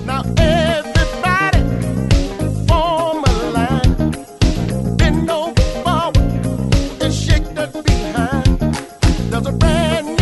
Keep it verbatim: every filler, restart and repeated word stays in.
Now everybody form a line, bend over forward and shake that behind. There's a brand new